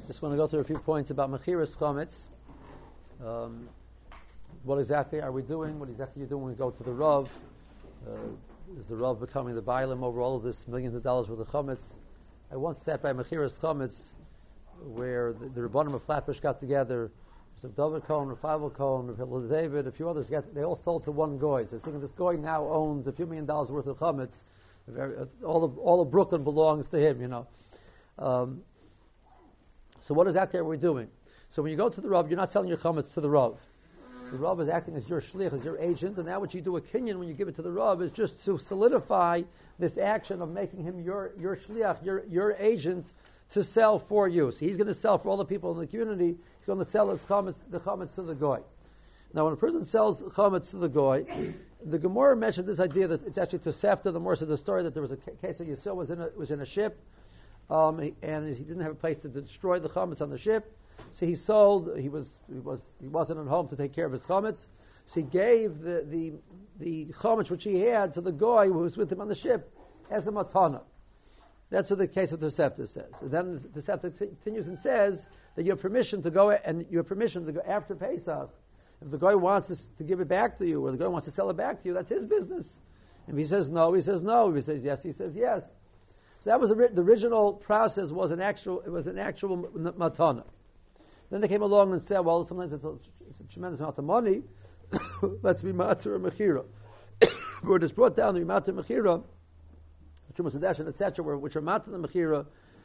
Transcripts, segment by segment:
Just want to go through a few points about Mechiras Chametz. What exactly are we doing? What exactly are you doing when we go to the Rav? Is the Rav becoming the Bailam over all of this millions of dollars worth of Chametz? I once sat by Mechiras Chametz where the Rebbeinu of Flatbush got together. So David Cohen, Rafael Cohen, Rafael David, a few others, they all sold to one goy. So thinking this goy now owns a few $1 million worth of Chametz. All of Brooklyn belongs to him, you know. So what exactly are we doing? So when you go to the Rav, you're not selling your chametz to the Rav. The Rav is acting as your shliach, as your agent, and now what you do a kinyan when you give it to the Rav is just to solidify this action of making him your shliach, your agent to sell for you. So he's going to sell for all the people in the community. He's going to sell the chametz to the goy. Now when a person sells chametz to the goy, the Gemara mentioned this idea that it's actually Tosefta. The Gemara says the story that there was a case that Yisrael was in a ship. And he didn't have a place to destroy the chametz on the ship, so he sold. He wasn't at home to take care of his chametz, so he gave the chametz which he had to the guy who was with him on the ship as a matana. That's what the case of the Tosefta says. And then the Tosefta continues and says that you have permission to go after Pesach. If the guy wants to give it back to you, or the guy wants to sell it back to you, that's his business. If he says no, he says no. If he says yes, he says yes. So that was the original process. Was an actual matana. Then they came along and said, well, sometimes it's a tremendous amount of money. Let's be matir mechira. Where it is brought down to be matir mechira, Trumas Hadeshin, etc., which are matir the mechira,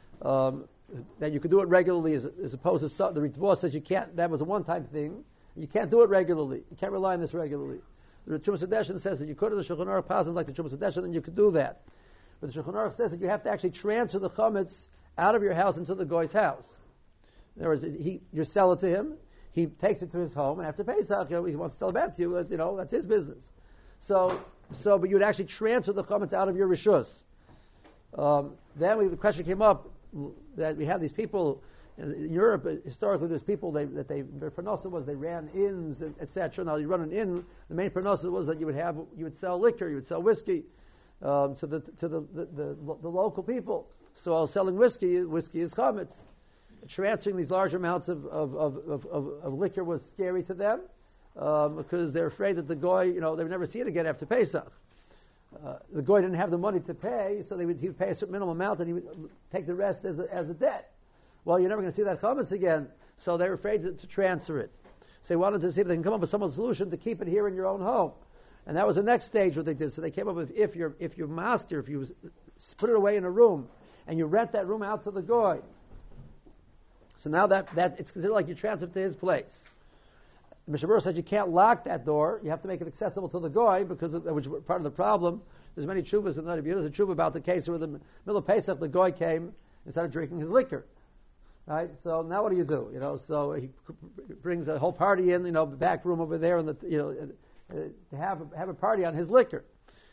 that you could do it regularly, as opposed to the Ritva says you can't. That was a one-time thing. You can't do it regularly. You can't rely on this regularly. The Trumas Hadeshin says that you could, if the Shulchan Aruch passes like the Trumas Hadeshin, then you could do that. But the Shulchan Aruch says that you have to actually transfer the chametz out of your house into the goy's house. In other words, you sell it to him, he takes it to his home, and after Pesach, he wants to sell it back to you. That's his business. But you would actually transfer the chametz out of your rishus. Then the question came up that we have these people in Europe. Historically, there's people their parnasa was they ran inns, etc. Now you run an inn. The main parnasa was that you would sell liquor, you would sell whiskey. To the local people. So selling whiskey is chametz. Transferring these large amounts of liquor was scary to them because they're afraid that the goy, they would never see it again after Pesach. The goy didn't have the money to pay, so he would pay a certain minimum amount and he would take the rest as a debt. Well, you're never going to see that chametz again, so they're afraid to transfer it. So they wanted to see if they can come up with some solution to keep it here in your own home. And that was the next stage what they did. So they came up with if you put it away in a room and you rent that room out to the goy. So now that it's considered like you transfer to his place. Mishnah Berurah says you can't lock that door. You have to make it accessible to the goy which is part of the problem. There's many tshuvas in the Nadi. There's a tshuva about the case where the middle of Pesach the goy came and started drinking his liquor. Right? So now what do you do? So he brings a whole party in, back room over there, and to have a party on his liquor.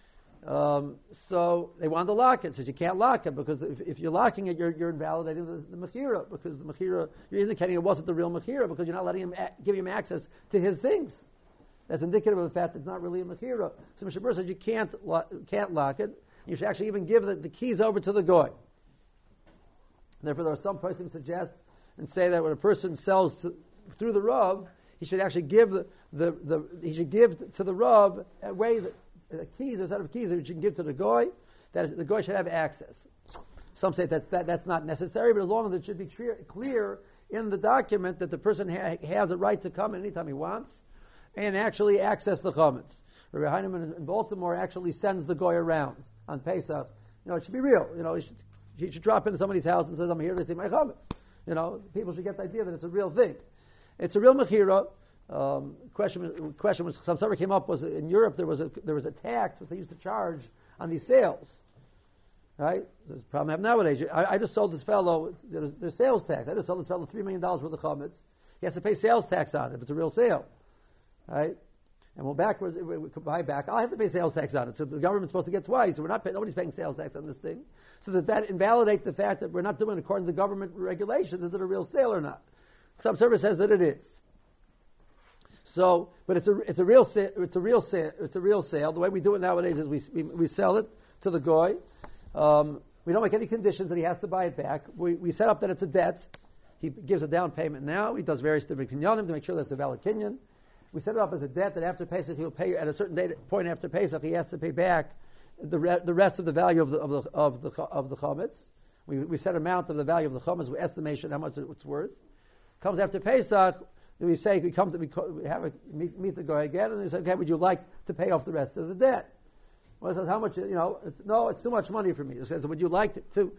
So they wanted to lock it. Says you can't lock it because if you're locking it, you're invalidating the mechira, because the mechira, you're indicating it wasn't the real mechira because you're not letting him give him access to his things. That's indicative of the fact that it's not really a mechira. So Mishnah Berurah says you can't lock it. You should actually even give the keys over to the goy. Therefore, there are some persons suggest and say that when a person sells through the Rav, he should actually give he should give to the Rav a way that keys, a set of keys that you can give to the goy, that the goy should have access. Some say that's not necessary, but as long as it should be clear in the document that the person has a right to come anytime he wants and actually access the chametz. Rabbi Heinemann in Baltimore actually sends the goy around on Pesach. It should be real. He should drop into somebody's house and says, "I'm here to see my chametz." People should get the idea that it's a real thing. It's a real mechira. Question was some summer came up was in Europe there was a tax that they used to charge on these sales. Right? There's a problem I have nowadays. I just sold this fellow there's sales tax. I just sold this fellow $3 million worth of chametz. He has to pay sales tax on it if it's a real sale. Right? And we could buy back. I'll have to pay sales tax on it. So the government's supposed to get twice. So nobody's paying sales tax on this thing. So does that invalidate the fact that we're not doing it according to government regulations? Is it a real sale or not? Some service says that it is. So, but it's a real sale. It's a real sale. The way we do it nowadays is we sell it to the goy. We don't make any conditions that he has to buy it back. We set up that it's a debt. he gives a down payment now. He does various different kinyanim to make sure that's a valid kinyan. We set it up as a debt that after Pesach he'll pay at a certain point after Pesach he has to pay back the rest of the value of the chametz. We set amount of the value of the chametz. We estimation how much it's worth. Comes after Pesach, we say we meet the guy again, and they say, okay, would you like to pay off the rest of the debt? Well, says, how much? It's too much money for me. It says, would you like to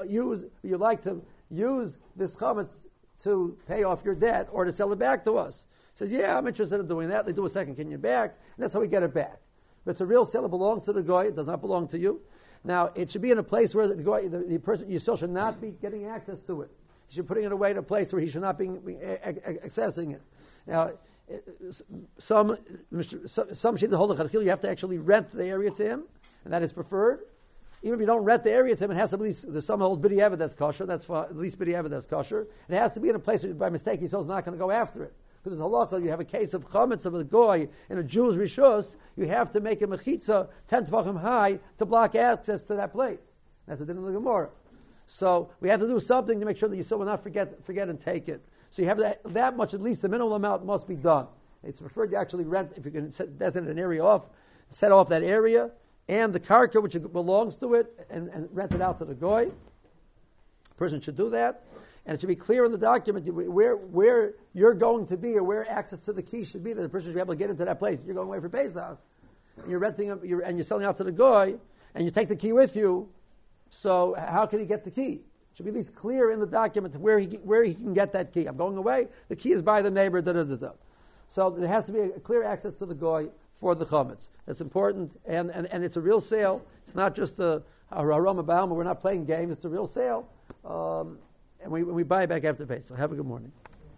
use this chametz to pay off your debt or to sell it back to us? He says, yeah, I'm interested in doing that. They do a second kinyan back, and that's how we get it back. If it's a real sale, it belongs to the guy. It does not belong to you. Now, it should be in a place where the person you still should not be getting access to it. You should be putting it away in a place where he should not be accessing it. Now, some shit hold the chadchil, you have to actually rent the area to him, and that is preferred. Even if you don't rent the area to him, it has to be there's some old bidi evid that's kosher. That's fine, at least bidi evid that's kosher. And it has to be in a place where by mistake he's not going to go after it. Because it's halacha, you have a case of chametz of a goy in a Jew's rishus, you have to make a mechitza 10 tefachim high to block access to that place. That's a din of the Gemara. So we have to do something to make sure that you still will not forget and take it. So you have that much, at least the minimum amount must be done. It's preferred to actually rent, if you can designate an area off, set off that area, and the karka which belongs to it, and rent it out to the goy. A person should do that. And it should be clear in the document where you're going to be or where access to the key should be, that the person should be able to get into that place. You're going away for Pesach, and you're renting and you're selling out to the goy, and you take the key with you. So how can he get the key? It should be at least clear in the document where he can get that key. I'm going away. The key is by the neighbor. Da da da da. So there has to be a clear access to the goy for the chametz. That's important, and it's a real sale. It's not just a Rama Baum. We're not playing games. It's a real sale. And we buy it back after Pesach. So have a good morning.